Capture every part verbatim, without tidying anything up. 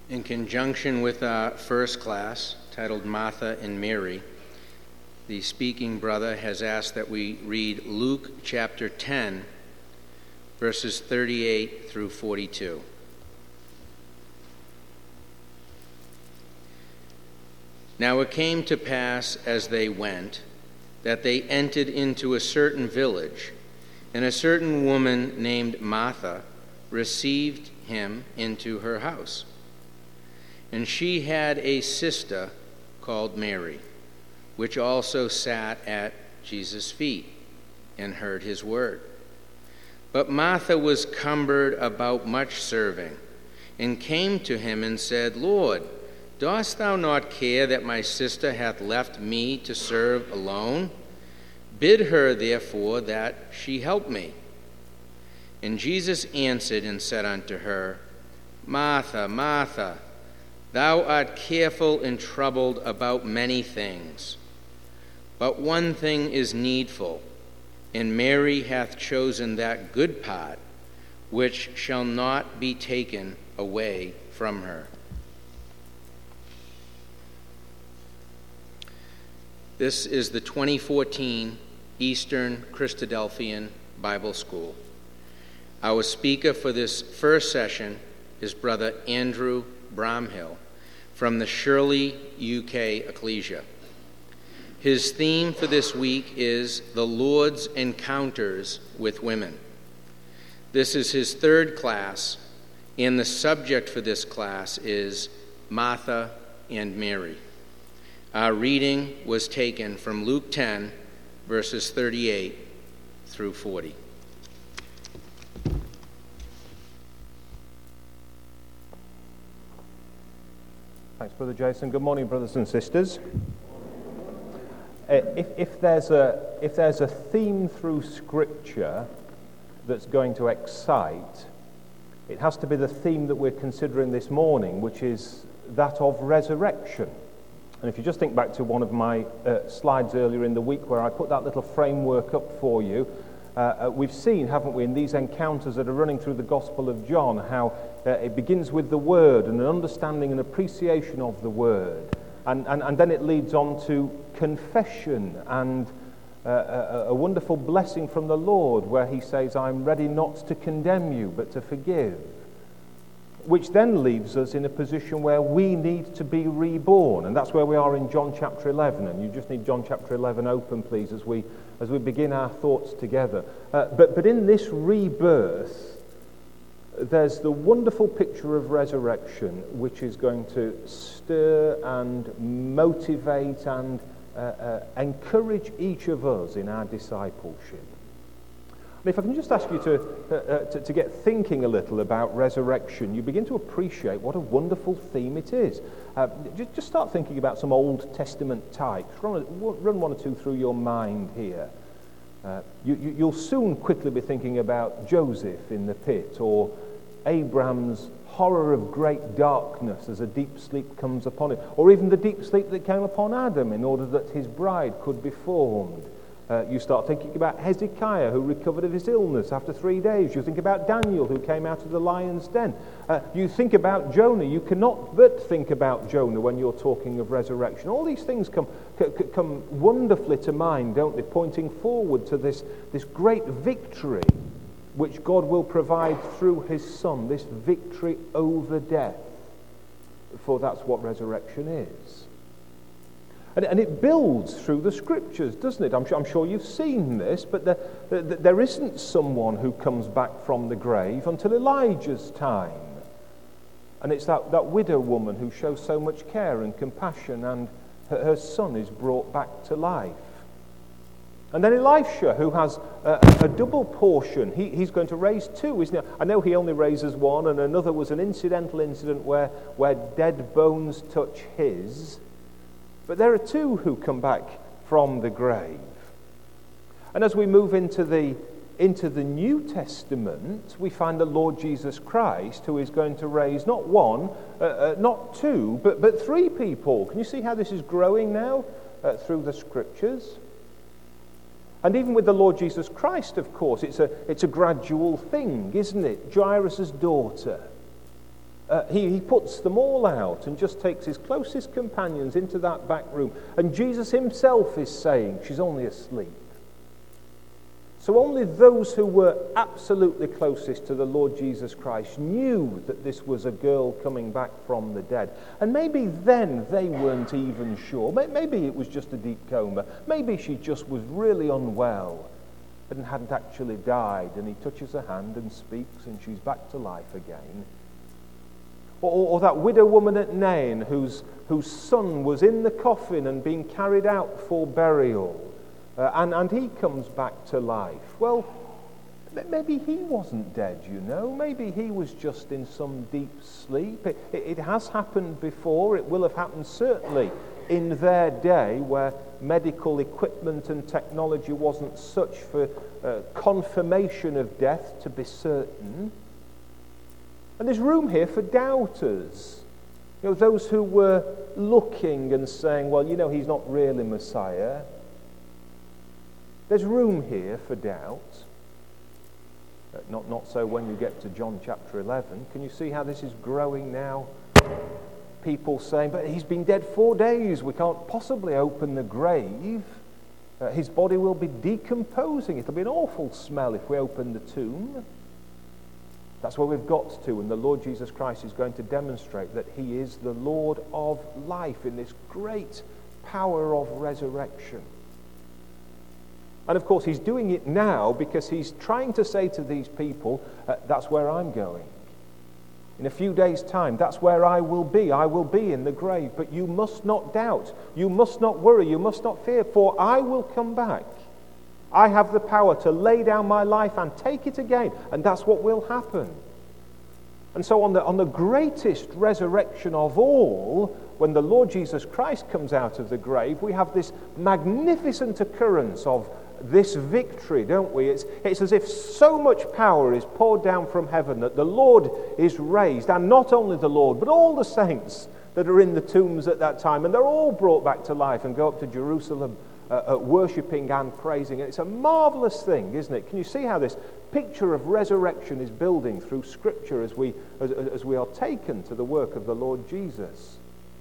In conjunction with our first class, titled Martha and Mary, the speaking brother has asked that we read Luke chapter ten, verses thirty-eight through forty-two. Now it came to pass as they went, that they entered into a certain village, and a certain woman named Martha received him into her house. And she had a sister called Mary, which also sat at Jesus' feet and heard his word. But Martha was cumbered about much serving, and came to him and said, Lord, dost thou not care that my sister hath left me to serve alone? Bid her therefore that she help me. And Jesus answered and said unto her, Martha, Martha, thou art careful and troubled about many things, but one thing is needful, and Mary hath chosen that good part, which shall not be taken away from her. This is the twenty fourteen Eastern Christadelphian Bible School. Our speaker for this first session is Brother Andrew Bramhill from the Shirley, U K Ecclesia. His theme for this week is the Lord's Encounters with Women. This is his third class, and the subject for this class is Martha and Mary. Our reading was taken from Luke ten, verses thirty-eight through forty. Thanks, Brother Jason. Good morning, brothers and sisters. Uh, if, if, there's a, if there's a theme through Scripture that's going to excite, it has to be the theme that we're considering this morning, which is that of resurrection. And if you just think back to one of my uh, slides earlier in the week where I put that little framework up for you, uh, uh, we've seen, haven't we, in these encounters that are running through the Gospel of John, how uh, it begins with the Word and an understanding and appreciation of the Word. And, and, and then it leads on to confession and uh, a, a wonderful blessing from the Lord where he says, I'm ready not to condemn you, but to forgive. Which then leaves us in a position where we need to be reborn. And that's where we are in John chapter eleven. And you just need John chapter eleven open, please, as we as we begin our thoughts together. Uh, but, but in this rebirth, there's the wonderful picture of resurrection, which is going to stir and motivate and uh, uh, encourage each of us in our discipleship. And if I can just ask you to, uh, uh, to, to get thinking a little about resurrection, you begin to appreciate what a wonderful theme it is. Uh, just, just start thinking about some Old Testament types. Run, run one or two through your mind here. Uh, you, you, you'll soon quickly be thinking about Joseph in the pit, or Abraham's horror of great darkness as a deep sleep comes upon him, or even the deep sleep that came upon Adam in order that his bride could be formed. Uh, you start thinking about Hezekiah, who recovered of his illness after three days. You think about Daniel, who came out of the lion's den. Uh, you think about Jonah. You cannot but think about Jonah when you're talking of resurrection. All these things come c- come wonderfully to mind, don't they, pointing forward to this, this great victory which God will provide through his Son, this victory over death. For that's what resurrection is. And, and it builds through the Scriptures, doesn't it? I'm sure, I'm sure you've seen this, but there, there, there isn't someone who comes back from the grave until Elijah's time. And it's that, that widow woman who shows so much care and compassion, and her, her son is brought back to life. And then Elisha, who has a, a double portion, he, he's going to raise two, isn't he? I know he only raises one, and another was an incidental incident where, where dead bones touch his. But there are two who come back from the grave. And as we move into the, into the New Testament, we find the Lord Jesus Christ, who is going to raise not one, uh, uh, not two, but, but three people. Can you see how this is growing now uh, through the Scriptures? And even with the Lord Jesus Christ, of course, it's a, it's a gradual thing, isn't it? Jairus' daughter. Uh, Uh, he, he puts them all out and just takes his closest companions into that back room. And Jesus himself is saying, she's only asleep. So only those who were absolutely closest to the Lord Jesus Christ knew that this was a girl coming back from the dead. And maybe then they weren't even sure. Maybe it was just a deep coma. Maybe she just was really unwell and hadn't actually died. And he touches her hand and speaks, and she's back to life again. Or, or that widow woman at Nain whose, whose son was in the coffin and being carried out for burial. Uh, and, and he comes back to life. Well, maybe he wasn't dead, you know. Maybe he was just in some deep sleep. It, it, it has happened before. It will have happened certainly in their day where medical equipment and technology wasn't such for uh, confirmation of death to be certain. And there's room here for doubters. You know, those who were looking and saying, well, you know, he's not really Messiah. There's room here for doubt. Uh, not, not so when you get to John chapter eleven. Can you see how this is growing now? People saying, but he's been dead four days. We can't possibly open the grave. Uh, his body will be decomposing. It'll be an awful smell if we open the tomb. That's where we've got to. And the Lord Jesus Christ is going to demonstrate that he is the Lord of life in this great power of resurrection. And of course, he's doing it now because he's trying to say to these people, uh, that's where I'm going. In a few days' time, that's where I will be. I will be in the grave. But you must not doubt. You must not worry. You must not fear, for I will come back. I have the power to lay down my life and take it again. And that's what will happen. And so on the, on the greatest resurrection of all, when the Lord Jesus Christ comes out of the grave, we have this magnificent occurrence of this victory, don't we? It's, it's as if so much power is poured down from heaven that the Lord is raised, and not only the Lord, but all the saints that are in the tombs at that time, and they're all brought back to life and go up to Jerusalem uh, uh, worshipping and praising. And it's a marvelous thing, isn't it? Can you see how this picture of resurrection is building through Scripture as we, as, as we are taken to the work of the Lord Jesus?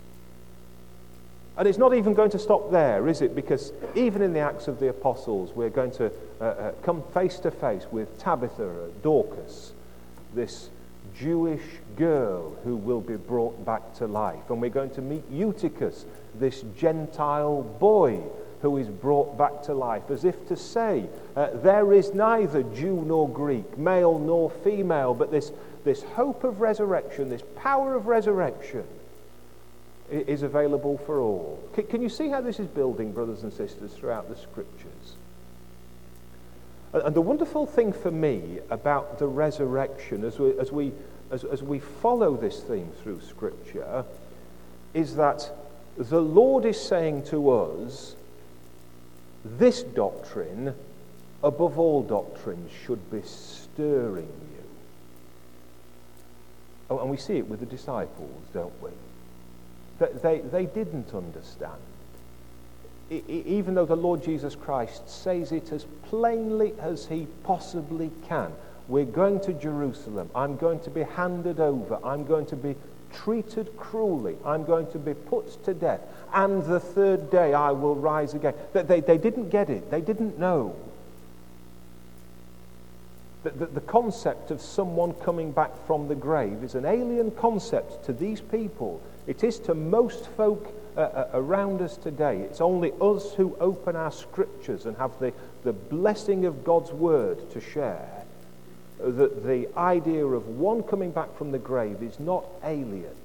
And it's not even going to stop there, is it? Because even in the Acts of the Apostles, we're going to uh, uh, come face to face with Tabitha, uh, Dorcas, this Jewish girl who will be brought back to life. And we're going to meet Eutychus, this Gentile boy who is brought back to life, as if to say, uh, there is neither Jew nor Greek, male nor female, but this, this hope of resurrection, this power of resurrection, is available for all. Can you see how this is building, brothers and sisters, throughout the Scriptures? And the wonderful thing for me about the resurrection, as we, as we, as, as we follow this theme through Scripture, is that the Lord is saying to us, this doctrine, above all doctrines, should be stirring you. Oh, and we see it with the disciples, don't we? They, they didn't understand. I, I, even though the Lord Jesus Christ says it as plainly as he possibly can. We're going to Jerusalem. I'm going to be handed over. I'm going to be treated cruelly. I'm going to be put to death. And the third day I will rise again. They, they, they didn't get it. They didn't know. The, the, the concept of someone coming back from the grave is an alien concept to these people. It is to most folk uh, uh, around us today. It's only us who open our Scriptures and have the, the blessing of God's Word to share. That the idea of one coming back from the grave is not alien.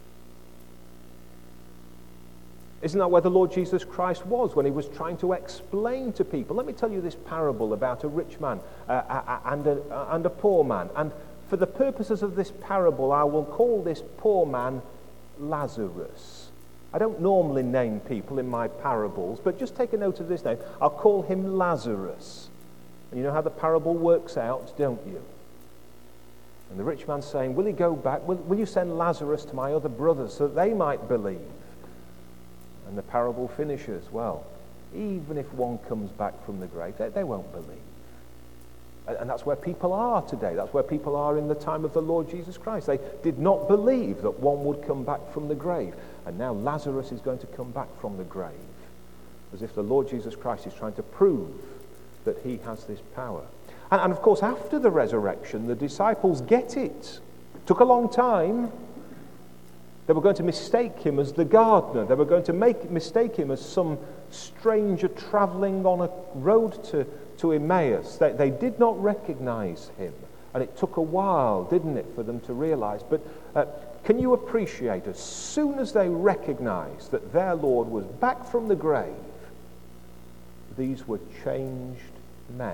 Isn't that where the Lord Jesus Christ was when he was trying to explain to people? Let me tell you this parable about a rich man uh, and, a, and a poor man. And for the purposes of this parable, I will call this poor man Lazarus. I don't normally name people in my parables, but just take a note of this name. I'll call him Lazarus. And you know how the parable works out, don't you? And the rich man's saying, will he go back? Will, will you send Lazarus to my other brothers so that they might believe? And the parable finishes, well, even if one comes back from the grave, they, they won't believe. And that's where people are today. That's where people are in the time of the Lord Jesus Christ. They did not believe that one would come back from the grave. And now Lazarus is going to come back from the grave, as if the Lord Jesus Christ is trying to prove that he has this power. And, and of course, after the resurrection, the disciples get it. It took a long time. They were going to mistake him as the gardener. They were going to make mistake him as some stranger traveling on a road to, to Emmaus. They, they did not recognize him. And it took a while, didn't it, for them to realize. But uh, can you appreciate, as soon as they recognized that their Lord was back from the grave, these were changed men.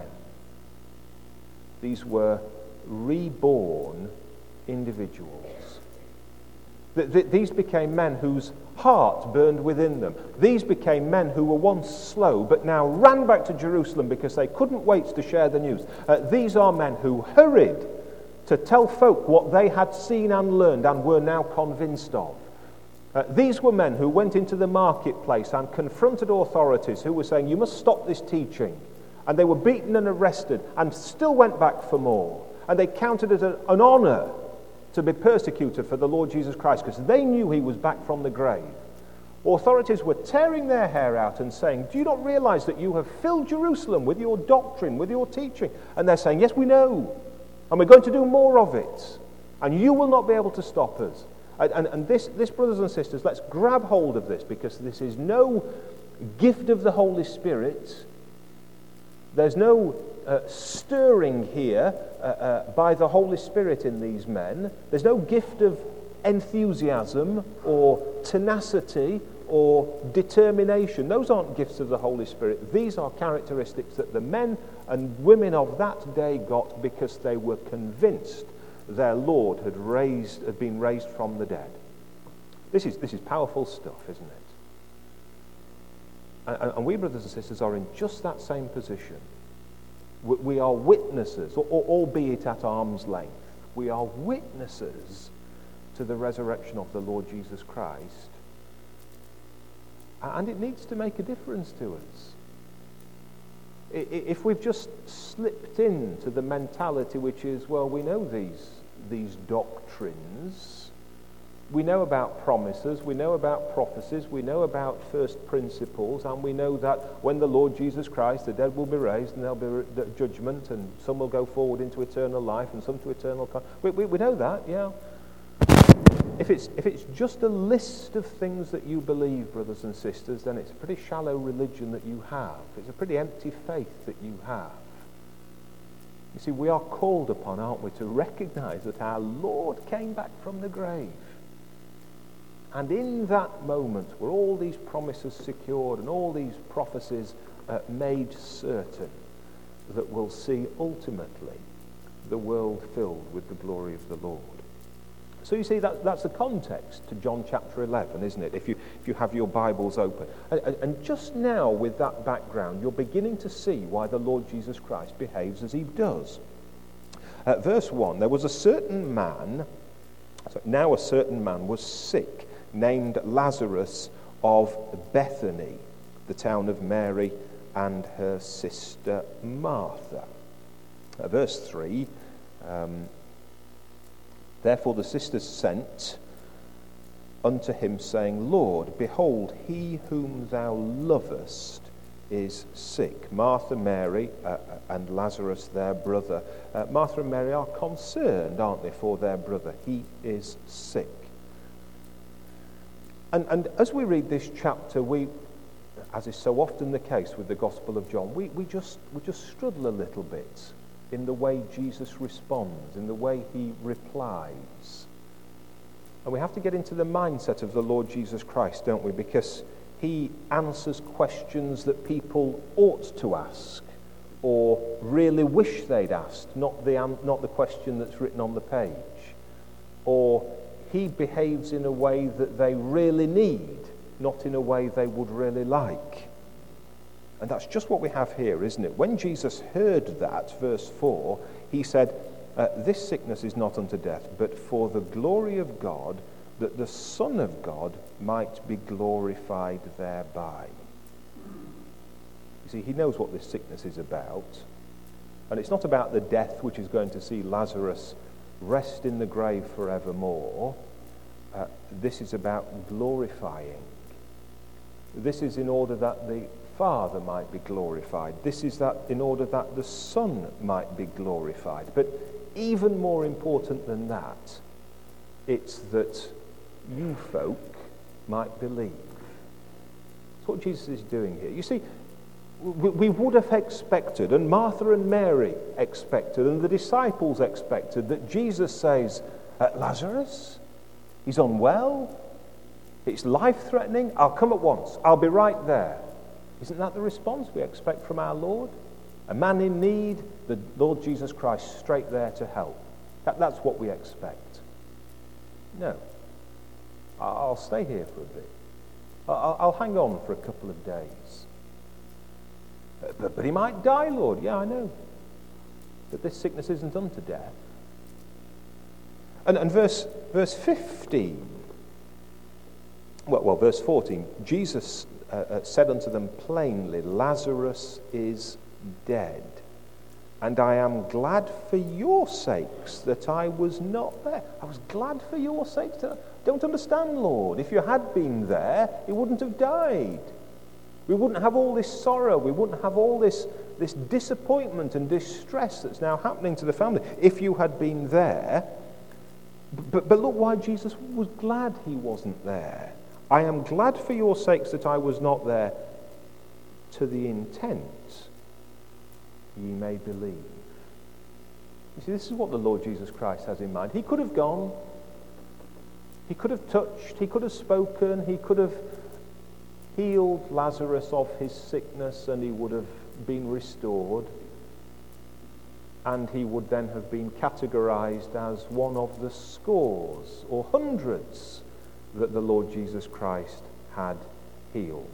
These were reborn individuals. These became men whose heart burned within them. These became men who were once slow, but now ran back to Jerusalem because they couldn't wait to share the news. Uh, these are men who hurried to tell folk what they had seen and learned and were now convinced of. Uh, these were men who went into the marketplace and confronted authorities who were saying, you must stop this teaching. And they were beaten and arrested and still went back for more. And they counted it an, an honor to be persecuted for the Lord Jesus Christ because they knew he was back from the grave. Authorities were tearing their hair out and saying, do you not realize that you have filled Jerusalem with your doctrine, with your teaching? And they're saying, yes, we know. And we're going to do more of it. And you will not be able to stop us. And, and, and this, this, brothers and sisters, let's grab hold of this, because this is no gift of the Holy Spirit. There's no uh, stirring here uh, uh, by the Holy Spirit in these men. There's no gift of enthusiasm or tenacity or determination. Those aren't gifts of the Holy Spirit. These are characteristics that the men and women of that day got because they were convinced their Lord had raised, had been raised from the dead. This is, this is powerful stuff, isn't it? And, and we, brothers and sisters, are in just that same position. We, we are witnesses, or, or, albeit at arm's length. We are witnesses to the resurrection of the Lord Jesus Christ. And it needs to make a difference to us. If we've just slipped into the mentality which is, well, we know these, these doctrines, we know about promises, we know about prophecies, we know about first principles, and we know that when the Lord Jesus Christ, the dead will be raised, and there'll be judgment, and some will go forward into eternal life, and some to eternal... Con- we, we, we know that, yeah. If it's, if it's just a list of things that you believe, brothers and sisters, then it's a pretty shallow religion that you have. It's a pretty empty faith that you have. You see, we are called upon, aren't we, to recognize that our Lord came back from the grave. And in that moment were all these promises secured and all these prophecies uh, made certain, that we'll see ultimately the world filled with the glory of the Lord. So you see, that, that's the context to John chapter eleven, isn't it, if you, if you have your Bibles open. And, and just now, with that background, you're beginning to see why the Lord Jesus Christ behaves as he does. Uh, verse one, there was a certain man, so now a certain man was sick, named Lazarus of Bethany, the town of Mary and her sister Martha. Uh, verse three, um, therefore the sisters sent unto him, saying, Lord, behold, he whom thou lovest is sick. Martha, Mary, uh, and Lazarus, their brother. Uh, Martha and Mary are concerned, aren't they, for their brother. He is sick. And, and as we read this chapter, we, as is so often the case with the Gospel of John, we, we just we just struggle a little bit in the way Jesus responds, in the way he replies. And we have to get into the mindset of the Lord Jesus Christ, don't we? Because he answers questions that people ought to ask or really wish they'd asked, not the, not the question that's written on the page. Or he behaves in a way that they really need, not in a way they would really like. And that's just what we have here, isn't it? When Jesus heard that, verse four, he said, uh, this sickness is not unto death, but for the glory of God, that the Son of God might be glorified thereby. You see, he knows what this sickness is about. And it's not about the death which is going to see Lazarus rest in the grave forevermore. Uh, this is about glorifying. This is in order that the Father might be glorified. This is that in order that the Son might be glorified. But even more important than that, it's that you folk might believe. That's what Jesus is doing here. You see, we, we would have expected, and Martha and Mary expected, and the disciples expected, that Jesus says, uh, Lazarus, he's unwell, it's life-threatening, I'll come at once, I'll be right there. Isn't that the response we expect from our Lord? A man in need, the Lord Jesus Christ straight there to help. That, that's what we expect. No. I'll stay here for a bit. I'll, I'll hang on for a couple of days. But, but he might die, Lord. Yeah, I know. But this sickness isn't unto death. And, and verse, verse fifteen, well, well, verse fourteen, Jesus uh, uh, said unto them plainly, Lazarus is dead, and I am glad for your sakes that I was not there. I was glad for your sakes. To, don't understand, Lord. If you had been there, he wouldn't have died. We wouldn't have all this sorrow. We wouldn't have all this, this disappointment and distress that's now happening to the family if you had been there. But, but look why Jesus was glad he wasn't there. I am glad for your sakes that I was not there, to the intent ye may believe. You see, this is what the Lord Jesus Christ has in mind. He could have gone. He could have touched. He could have spoken. He could have healed Lazarus of his sickness, and he would have been restored. And he would then have been categorized as one of the scores or hundreds that the Lord Jesus Christ had healed.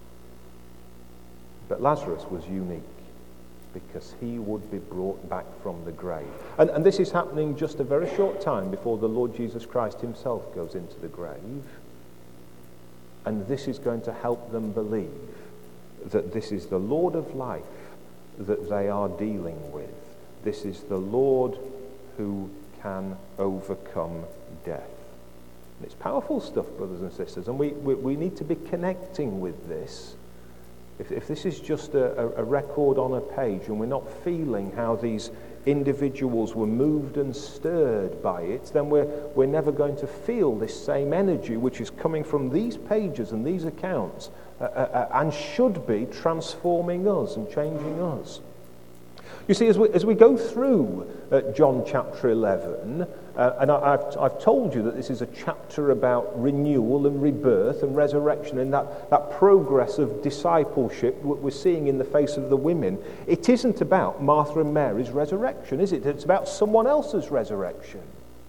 But Lazarus was unique because he would be brought back from the grave. And, and this is happening just a very short time before the Lord Jesus Christ himself goes into the grave. And this is going to help them believe that this is the Lord of life that they are dealing with. This is the Lord who can overcome death. And it's powerful stuff, brothers and sisters, and we, we, we need to be connecting with this. If, if this is just a, a record on a page and we're not feeling how these individuals were moved and stirred by it, then we're, we're never going to feel this same energy which is coming from these pages and these accounts uh, uh, and should be transforming us and changing us. You see, as we, as we go through uh, John chapter eleven, uh, and I, I've, I've told you that this is a chapter about renewal and rebirth and resurrection and that, that progress of discipleship what we're seeing in the face of the women. It isn't about Martha and Mary's resurrection, is it? It's about someone else's resurrection.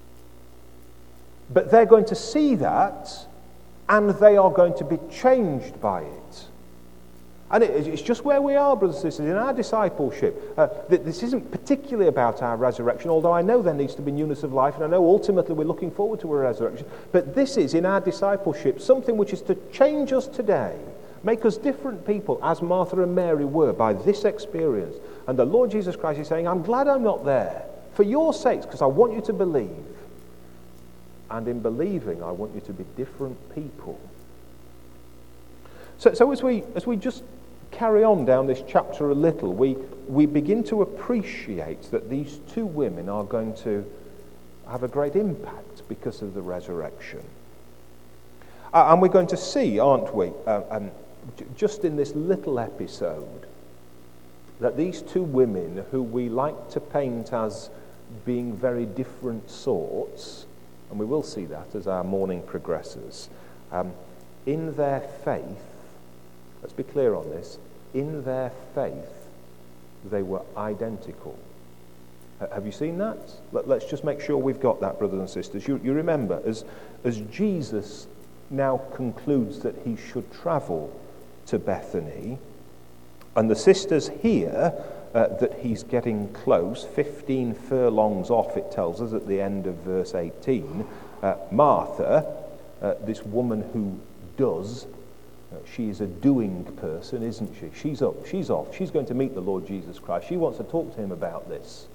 But they're going to see that, and they are going to be changed by it. And it, it's just where we are, brothers and sisters, in our discipleship. Uh, this isn't particularly about our resurrection, although I know there needs to be newness of life, and I know ultimately we're looking forward to a resurrection. But this is, in our discipleship, something which is to change us today, make us different people, as Martha and Mary were, by this experience. And the Lord Jesus Christ is saying, I'm glad I'm not there, for your sakes, because I want you to believe. And in believing, I want you to be different people. So, so as we as we just carry on down this chapter a little, we we begin to appreciate that these two women are going to have a great impact because of the resurrection. Uh, and we're going to see, aren't we, uh, um, j- just in this little episode, that these two women who we like to paint as being very different sorts, and we will see that as our morning progresses, um, in their faith, let's be clear on this, in their faith, they were identical. Uh, have you seen that? Let, let's just make sure we've got that, brothers and sisters. You, you remember, as, as Jesus now concludes that he should travel to Bethany, and the sisters hear uh, that he's getting close, fifteen furlongs off, it tells us at the end of verse eighteen, uh, Martha, uh, this woman who does, Uh, she is a doing person, isn't she? She's up, she's off. She's going to meet the Lord Jesus Christ. She wants to talk to him about this.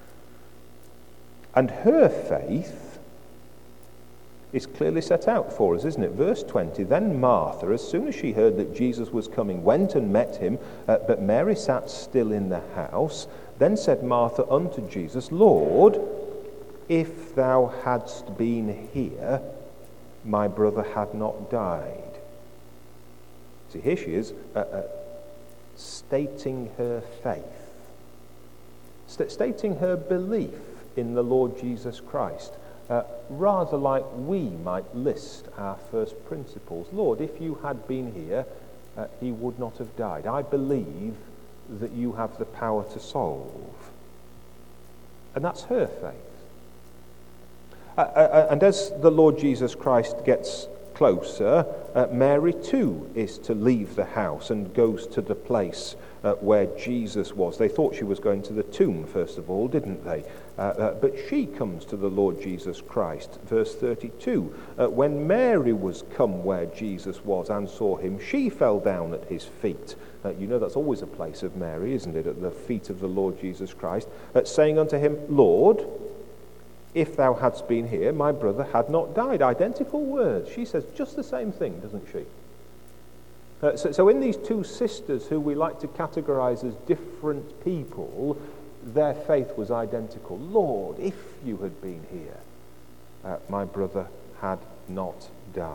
And her faith is clearly set out for us, isn't it? Verse twenty, then Martha, as soon as she heard that Jesus was coming, went and met him, uh, but Mary sat still in the house. Then said Martha unto Jesus, Lord, if thou hadst been here, my brother had not died. See, here she is, uh, uh, stating her faith, St- stating her belief in the Lord Jesus Christ, uh, rather like we might list our first principles. Lord, if you had been here, uh, he would not have died. I believe that you have the power to solve. And that's her faith. Uh, uh, and as the Lord Jesus Christ gets closer, uh, Mary too is to leave the house and goes to the place uh, where Jesus was. They thought she was going to the tomb, first of all, didn't they? Uh, uh, but she comes to the Lord Jesus Christ. Verse thirty-two, uh, when Mary was come where Jesus was and saw him, she fell down at his feet. Uh, you know that's always a place of Mary, isn't it? At the feet of the Lord Jesus Christ, uh, saying unto him, Lord, if thou hadst been here, my brother had not died. Identical words. She says just the same thing, doesn't she? Uh, so, so in these two sisters who we like to categorize as different people, their faith was identical. Lord, if you had been here, uh, my brother had not died.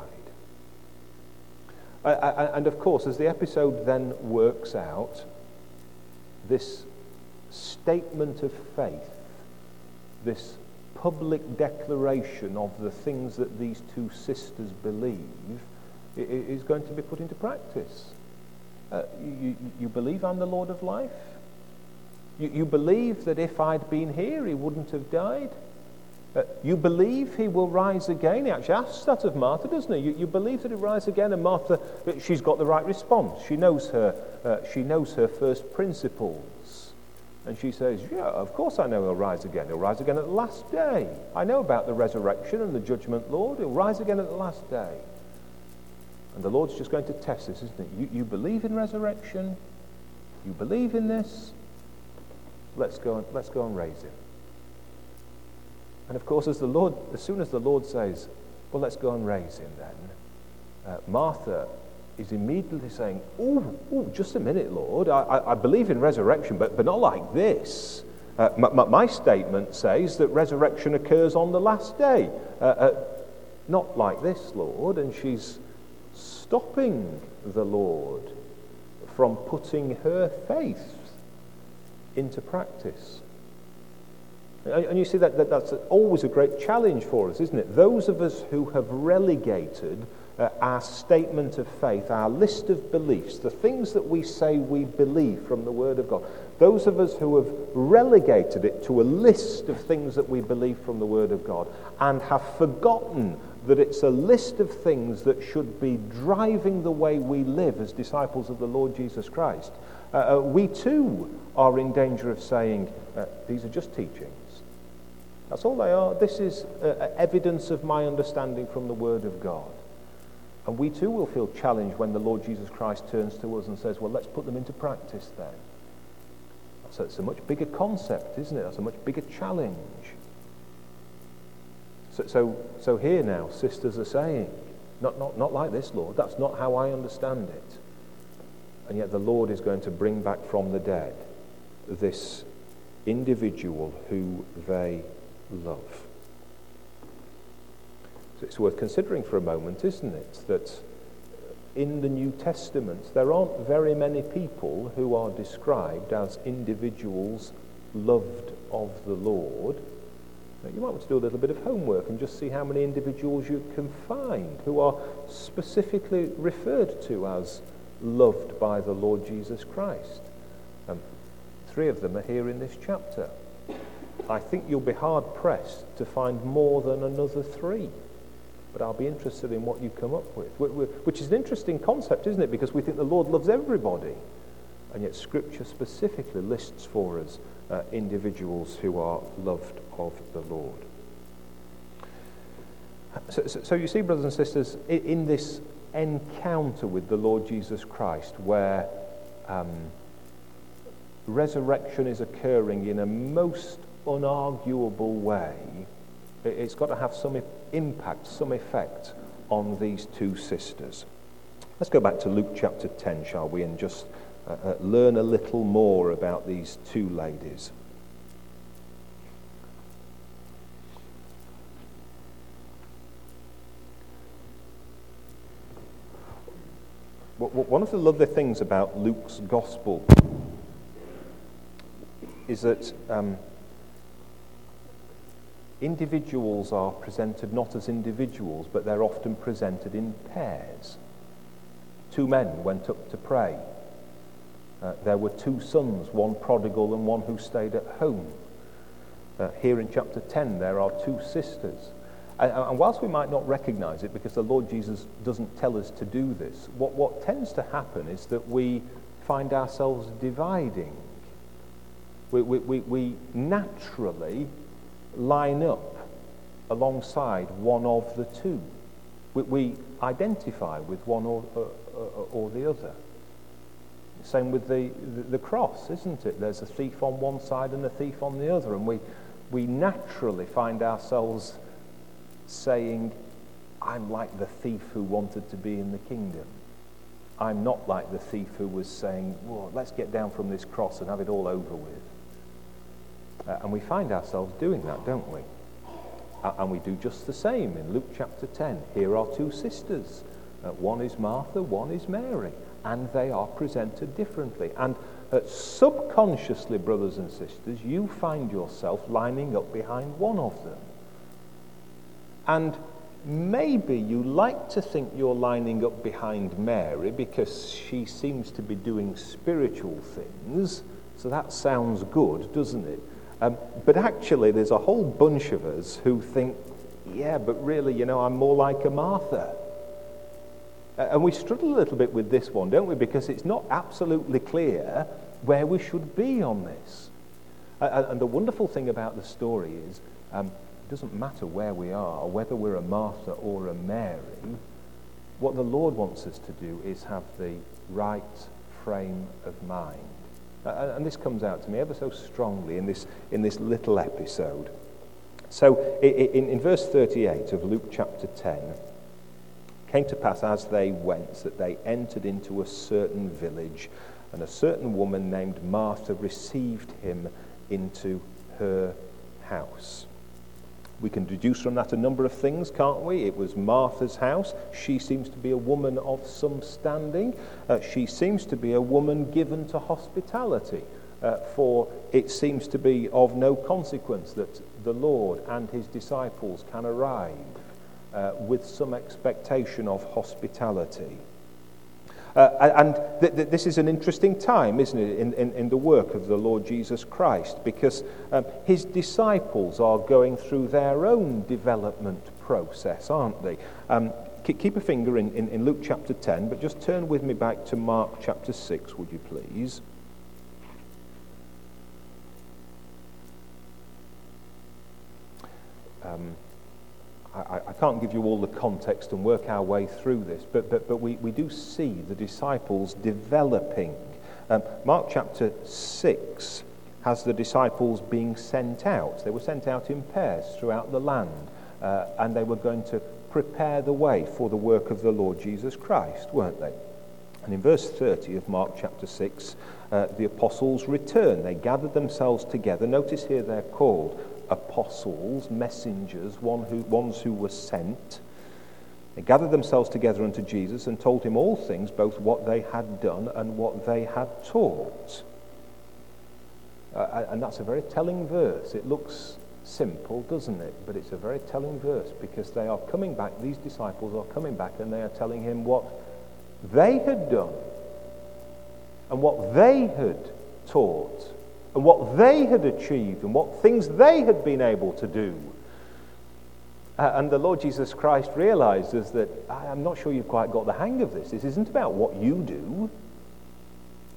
Uh, uh, and of course, as the episode then works out, this statement of faith, this public declaration of the things that these two sisters believe is going to be put into practice. Uh, you, you believe I'm the Lord of life? You, you believe that if I'd been here, he wouldn't have died? Uh, you believe he will rise again? He actually asks that of Martha, doesn't he? You, you believe that he'll rise again? And Martha, she's got the right response. She knows her, uh, she knows her first principles. And she says, yeah, of course I know he'll rise again. He'll rise again at the last day. I know about the resurrection and the judgment, Lord. He'll rise again at the last day. And the Lord's just going to test this, isn't it? You, you believe in resurrection? You believe in this? Let's go and, let's go and raise him. And of course, as the Lord, as soon as the Lord says, well, let's go and raise him then, uh, Martha is immediately saying, oh, oh, just a minute, Lord, I, I, I believe in resurrection, but, but not like this. Uh, my, my statement says that resurrection occurs on the last day. Uh, uh, not like this, Lord. And she's stopping the Lord from putting her faith into practice. And you see that, that that's always a great challenge for us, isn't it? Those of us who have relegated uh, our statement of faith, our list of beliefs, the things that we say we believe from the Word of God, those of us who have relegated it to a list of things that we believe from the Word of God and have forgotten that it's a list of things that should be driving the way we live as disciples of the Lord Jesus Christ, uh, uh, we too are in danger of saying, uh, these are just teachings. That's all they are. This is uh, evidence of my understanding from the Word of God. And we too will feel challenged when the Lord Jesus Christ turns to us and says, well, let's put them into practice then. That's a, it's a much bigger concept, isn't it? That's a much bigger challenge. So, so, so here now, sisters are saying, not, not, not like this, Lord. That's not how I understand it. And yet the Lord is going to bring back from the dead this individual who they love. So it's worth considering for a moment, isn't it, that in the New Testament there aren't very many people who are described as individuals loved of the Lord. Now, you might want to do a little bit of homework and just see how many individuals you can find who are specifically referred to as loved by the Lord Jesus Christ. Um, three of them are here in this chapter. I think you'll be hard-pressed to find more than another three. But I'll be interested in what you come up with. Which is an interesting concept, isn't it? Because we think the Lord loves everybody. And yet Scripture specifically lists for us uh, individuals who are loved of the Lord. So, so, so you see, brothers and sisters, in, in this encounter with the Lord Jesus Christ where um, resurrection is occurring in a most unarguable way, it's got to have some impact, some effect on these two sisters. Let's go back to Luke chapter ten, shall we, and just uh, uh, learn a little more about these two ladies. One of the lovely things about Luke's gospel is that um, individuals are presented not as individuals, but they're often presented in pairs. Two men went up to pray. Uh, there were two sons, one prodigal and one who stayed at home. Uh, here in chapter ten, there are two sisters. And, and whilst we might not recognize it because the Lord Jesus doesn't tell us to do this, what, what tends to happen is that we find ourselves dividing. We, we, we, we naturally line up alongside one of the two. We, we identify with one or, or, or the other. Same with the, the, the cross, isn't it? There's a thief on one side and a thief on the other, and we, we naturally find ourselves saying, I'm like the thief who wanted to be in the kingdom. I'm not like the thief who was saying, well, let's get down from this cross and have it all over with. Uh, and we find ourselves doing that, don't we? Uh, and we do just the same in Luke chapter ten. Here are two sisters. Uh, one is Martha, one is Mary. And they are presented differently. And uh, subconsciously, brothers and sisters, you find yourself lining up behind one of them. And maybe you like to think you're lining up behind Mary because she seems to be doing spiritual things. So that sounds good, doesn't it? Um, but actually, there's a whole bunch of us who think, yeah, but really, you know, I'm more like a Martha. Uh, and we struggle a little bit with this one, don't we? Because it's not absolutely clear where we should be on this. Uh, and the wonderful thing about the story is, um, it doesn't matter where we are, whether we're a Martha or a Mary. What the Lord wants us to do is have the right frame of mind. Uh, and this comes out to me ever so strongly in this in this little episode. So in, in verse thirty-eight of Luke chapter ten, it came to pass as they went that they entered into a certain village, and a certain woman named Martha received him into her house. We can deduce from that a number of things, can't we? It was Martha's house. She seems to be a woman of some standing. Uh, she seems to be a woman given to hospitality, uh, for it seems to be of no consequence that the Lord and his disciples can arrive uh, with some expectation of hospitality. Uh, and th- th- this is an interesting time, isn't it, in, in, in the work of the Lord Jesus Christ, because um, his disciples are going through their own development process, aren't they? Um, keep a finger in, in, in Luke chapter ten, but just turn with me back to Mark chapter six, would you please? Um, I, I can't give you all the context and work our way through this, but but, but we, we do see the disciples developing. Um, Mark chapter six has the disciples being sent out. They were sent out in pairs throughout the land, uh, and they were going to prepare the way for the work of the Lord Jesus Christ, weren't they? And in verse thirty of Mark chapter six, uh, the apostles return. They gathered themselves together. Notice here they're called apostles, messengers, one who, ones who were sent. They gathered themselves together unto Jesus and told him all things, both what they had done and what they had taught. Uh, and that's a very telling verse. It looks simple, doesn't it? But it's a very telling verse, because they are coming back, these disciples are coming back, and they are telling him what they had done and what they had taught and what they had achieved and what things they had been able to do. Uh, and the Lord Jesus Christ realizes that, I'm not sure you've quite got the hang of this. This isn't about what you do.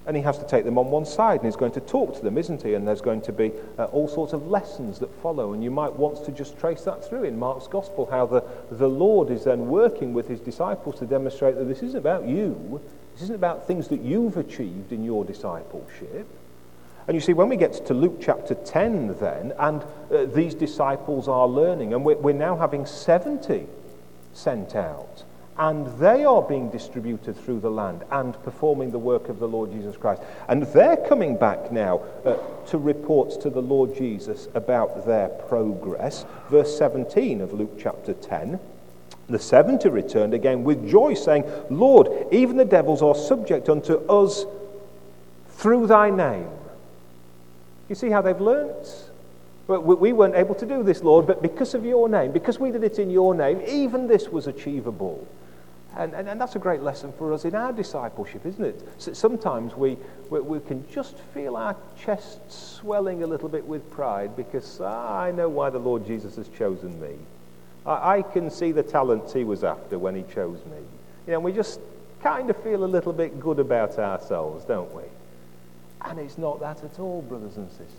And he has to take them on one side, and he's going to talk to them, isn't he? And there's going to be uh, all sorts of lessons that follow, and you might want to just trace that through in Mark's Gospel, how the, the Lord is then working with his disciples to demonstrate that this isn't about you, this isn't about things that you've achieved in your discipleship. And you see, when we get to Luke chapter ten then, and uh, these disciples are learning, and we're, we're now having seventy sent out, and they are being distributed through the land and performing the work of the Lord Jesus Christ. And they're coming back now uh, to reports to the Lord Jesus about their progress. Verse seventeen of Luke chapter ten. The seventy returned again with joy, saying, Lord, even the devils are subject unto us through thy name. You see how they've learnt? We weren't able to do this, Lord, but because of your name, because we did it in your name, even this was achievable. And, and, and that's a great lesson for us in our discipleship, isn't it? So sometimes we, we we can just feel our chests swelling a little bit with pride because ah, I know why the Lord Jesus has chosen me. I, I can see the talents he was after when he chose me. You know, we just kind of feel a little bit good about ourselves, don't we? And it's not that at all, brothers and sisters.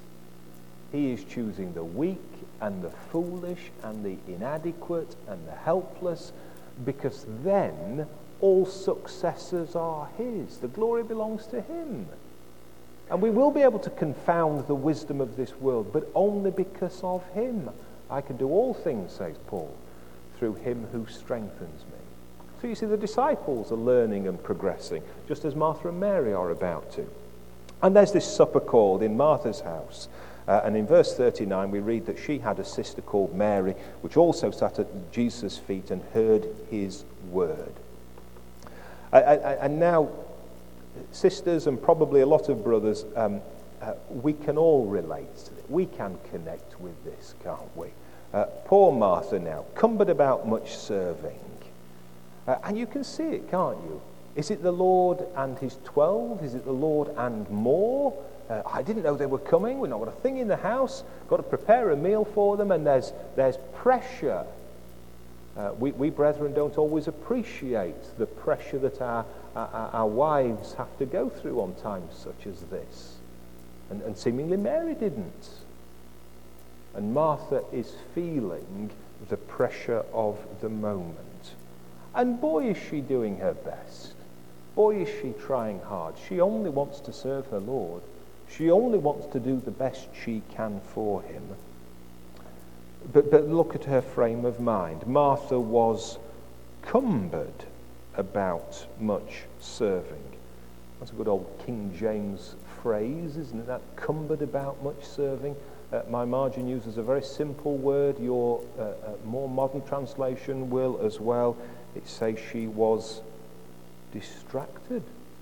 He is choosing the weak and the foolish and the inadequate and the helpless, because then all successors are his. The glory belongs to him. And we will be able to confound the wisdom of this world, but only because of him. I can do all things, says Paul, through him who strengthens me. So you see, the disciples are learning and progressing, just as Martha and Mary are about to. And there's this supper called in Martha's house. Uh, and in verse thirty-nine, we read that she had a sister called Mary, which also sat at Jesus' feet and heard his word. Uh, uh, and now, sisters and probably a lot of brothers, um, uh, we can all relate to it. We can connect with this, can't we? Uh, poor Martha now, cumbered about much serving. Uh, and you can see it, can't you? Is it the Lord and his twelve? Is it the Lord and more? Uh, I didn't know they were coming. We've not got a thing in the house. Got to prepare a meal for them, and there's there's pressure. Uh, we, we brethren don't always appreciate the pressure that our, our our wives have to go through on times such as this, and, and seemingly Mary didn't. And Martha is feeling the pressure of the moment, and boy is she doing her best. Boy is she trying hard. She only wants to serve her Lord. She only wants to do the best she can for him. But, but look at her frame of mind. Martha was cumbered about much serving. That's a good old King James phrase, isn't it? That cumbered about much serving. Uh, my margin uses a very simple word. Your uh, uh, more modern translation will as well. It says she was distracted.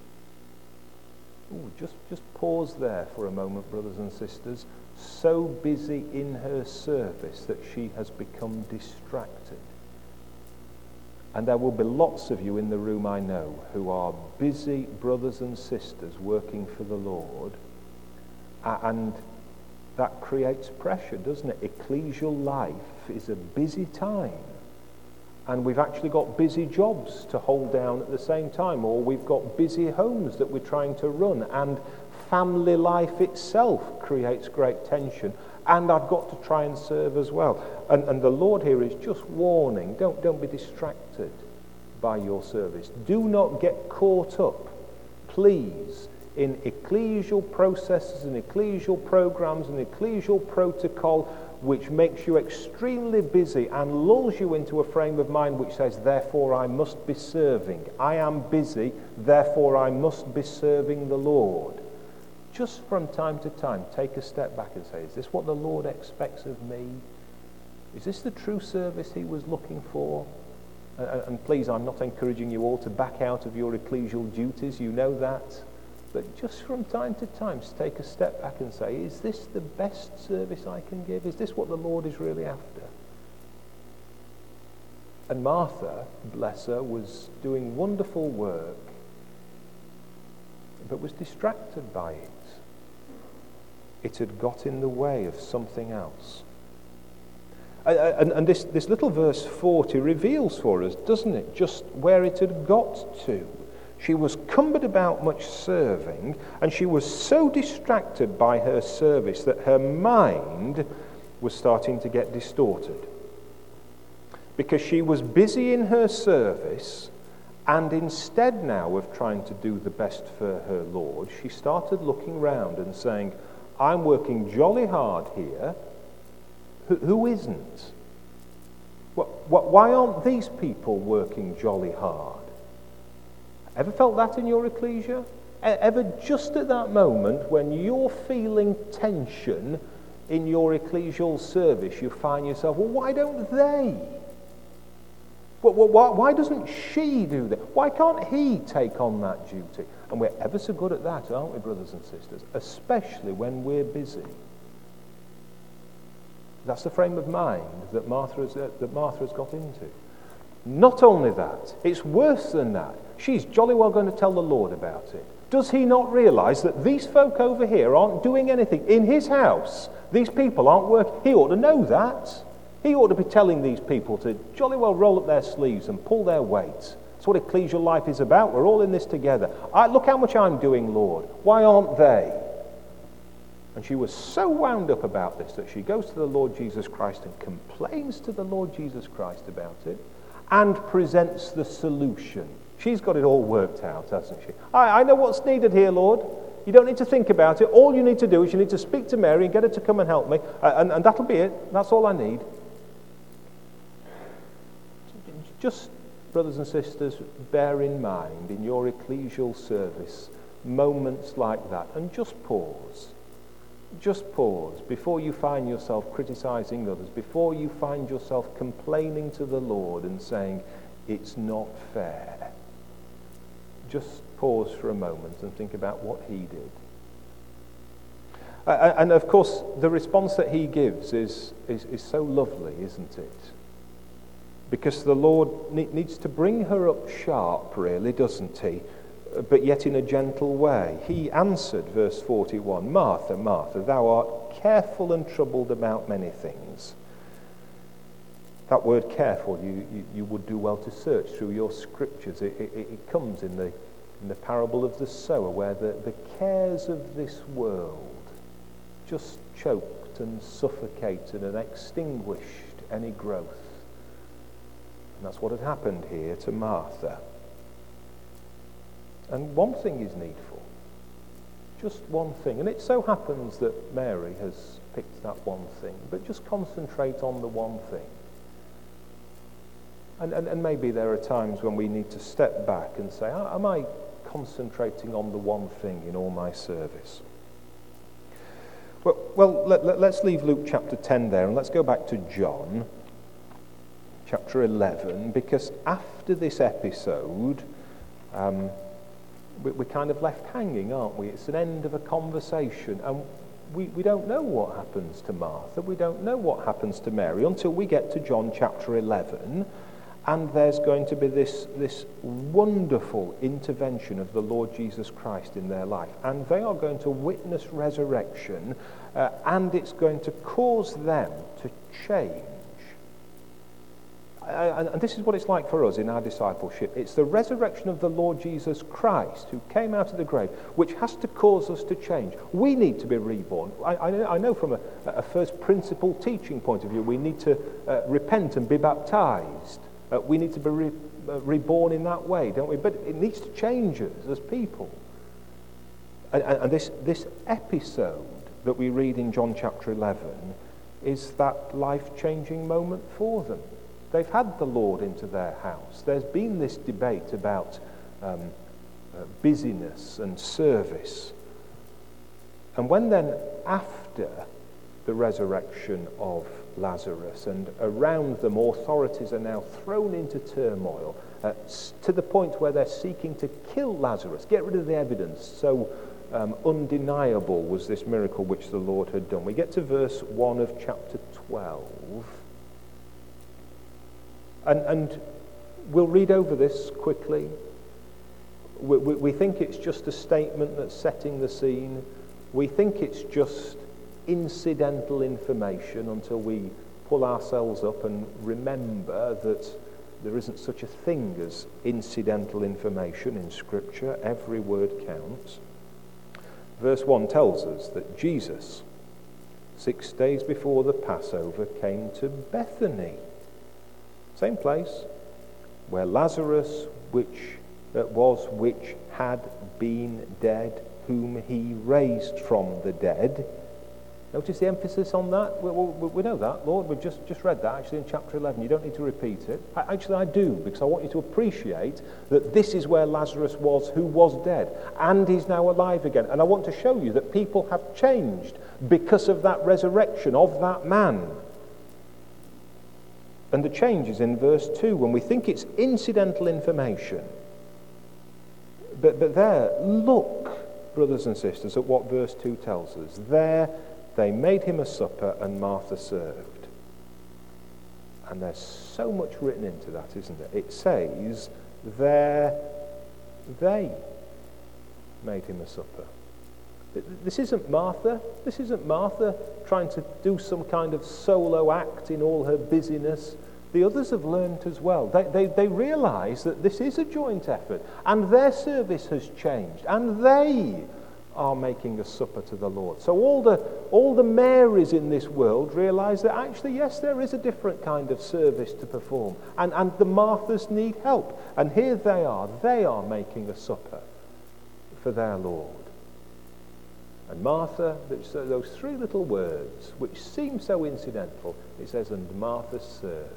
Ooh, just, just pause there for a moment, brothers and sisters. So busy in her service that she has become distracted. And there will be lots of you in the room, I know, who are busy brothers and sisters working for the Lord. And that creates pressure, doesn't it? Ecclesial life is a busy time. And we've actually got busy jobs to hold down at the same time, or we've got busy homes that we're trying to run, and family life itself creates great tension, and I've got to try and serve as well. And, and the Lord here is just warning, don't, don't be distracted by your service. Do not get caught up, please, in ecclesial processes and ecclesial programs and ecclesial protocol which makes you extremely busy and lulls you into a frame of mind which says, therefore I must be serving. I am busy, therefore I must be serving the Lord. Just from time to time, take a step back and say, is this what the Lord expects of me? Is this the true service he was looking for? And, and please, I'm not encouraging you all to back out of your ecclesial duties, you know that. But just from time to time, take a step back and say, is this the best service I can give? Is this what the Lord is really after? And Martha, bless her, was doing wonderful work, but was distracted by it. It had got in the way of something else. And, and this, this little verse forty reveals for us, doesn't it, just where it had got to. She was cumbered about much serving, and she was so distracted by her service that her mind was starting to get distorted. Because she was busy in her service, and instead now of trying to do the best for her Lord, she started looking round and saying, I'm working jolly hard here. Who, who isn't? What, what, why aren't these people working jolly hard? Ever felt that in your ecclesia? Ever just at that moment when you're feeling tension in your ecclesial service, you find yourself, well, why don't they? Why, why doesn't she do that? Why can't he take on that duty? And we're ever so good at that, aren't we, brothers and sisters? Especially when we're busy. That's the frame of mind that Martha has, uh, that Martha has got into. Not only that, it's worse than that. She's jolly well going to tell the Lord about it. Does he not realize that these folk over here aren't doing anything in his house? These people aren't working. He ought to know that. He ought to be telling these people to jolly well roll up their sleeves and pull their weight. That's what ecclesial life is about. We're all in this together. I, look how much I'm doing, Lord. Why aren't they? And she was so wound up about this that she goes to the Lord Jesus Christ and complains to the Lord Jesus Christ about it and presents the solution. She's got it all worked out, hasn't she? I, I know what's needed here, Lord. You don't need to think about it. All you need to do is you need to speak to Mary and get her to come and help me, uh, and, and that'll be it. That's all I need. Just, brothers and sisters, bear in mind in your ecclesial service moments like that, and just pause. Just pause before you find yourself criticizing others, before you find yourself complaining to the Lord and saying, it's not fair. Just pause for a moment and think about what he did. Uh, and of course, the response that he gives is, is, is so lovely, isn't it? Because the Lord ne- needs to bring her up sharp, really, doesn't he? But yet in a gentle way. He answered, verse forty-one, Martha, Martha, thou art careful and troubled about many things. That word careful, you, you, you would do well to search through your scriptures. It, it, it comes in the, in the parable of the sower, where the, the cares of this world just choked and suffocated and extinguished any growth. And that's what had happened here to Martha. And one thing is needful. Just one thing. And it so happens that Mary has picked that one thing. But just concentrate on the one thing. And, and, and maybe there are times when we need to step back and say, am I concentrating on the one thing in all my service? Well, well let, let, let's leave Luke chapter ten there and let's go back to John chapter eleven, because after this episode, um, we, we're kind of left hanging, aren't we? It's an end of a conversation, and we, we don't know what happens to Martha, we don't know what happens to Mary until we get to John chapter eleven, and there's going to be this, this wonderful intervention of the Lord Jesus Christ in their life, and they are going to witness resurrection, uh, and it's going to cause them to change. Uh, and this is what it's like for us in our discipleship. It's the resurrection of the Lord Jesus Christ who came out of the grave, which has to cause us to change. We need to be reborn. I, I, I know from a, a first principle teaching point of view, we need to uh, repent and be baptized. Uh, we need to be re, uh, reborn in that way, don't we? But it needs to change us as people. And, and this, this episode that we read in John chapter eleven is that life-changing moment for them. They've had the Lord into their house. There's been this debate about um, uh, busyness and service. And when then, after the resurrection of Lazarus, and around them authorities are now thrown into turmoil, uh, to the point where they're seeking to kill Lazarus, get rid of the evidence. So um, undeniable was this miracle which the Lord had done. We get to verse one of chapter twelve. And, and we'll read over this quickly. We, we, we think it's just a statement that's setting the scene. We think it's just incidental information until we pull ourselves up and remember that There isn't such a thing as incidental information in Scripture. Every word counts. Verse one tells us that Jesus, six days before the Passover, came to Bethany. Same place where Lazarus, which uh, was which had been dead, whom he raised from the dead. Notice the emphasis on that. We, we, we know that, Lord. We've just, just read that actually in chapter eleven. You don't need to repeat it. I, actually, I do, because I want you to appreciate that this is where Lazarus was, who was dead, and he's now alive again. And I want to show you that people have changed because of that resurrection of that man. And the change is in verse two, when we think it's incidental information. But, but there, look, brothers and sisters, at what verse two tells us. There they made him a supper, and Martha served. And there's so much written into that, isn't there? It says, there they made him a supper. This isn't Martha. This isn't Martha trying to do some kind of solo act in all her busyness. The others have learned as well. They, they, they realise that this is a joint effort, and their service has changed, and they are making a supper to the Lord. So all the all the Marys in this world realise that actually, yes, there is a different kind of service to perform, and, and the Marthas need help. And here they are. They are making a supper for their Lord. And Martha, those three little words, which seem so incidental, it says, and Martha served.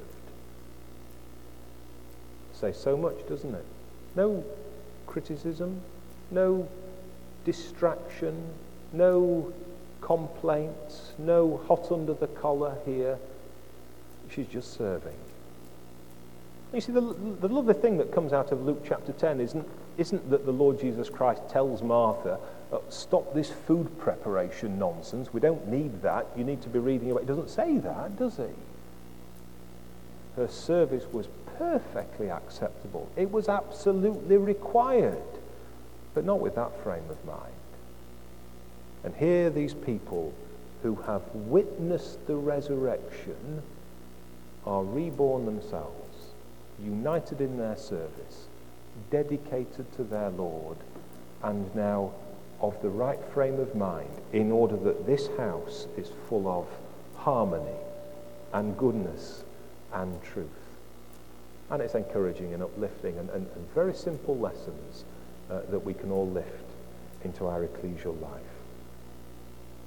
Say so much, doesn't it? No criticism, no distraction, no complaints, no hot under the collar here. She's just serving. You see, the, the lovely thing that comes out of Luke chapter ten isn't, isn't that the Lord Jesus Christ tells Martha, uh, stop this food preparation nonsense. We don't need that. You need to be reading about it. He doesn't say that, does he? Her service was perfectly acceptable. It was absolutely required, but not with that frame of mind. And here these people who have witnessed the resurrection are reborn themselves, united in their service, dedicated to their Lord, and now of the right frame of mind, in order that this house is full of harmony and goodness and truth. And it's encouraging and uplifting and, and, and very simple lessons uh, that we can all lift into our ecclesial life.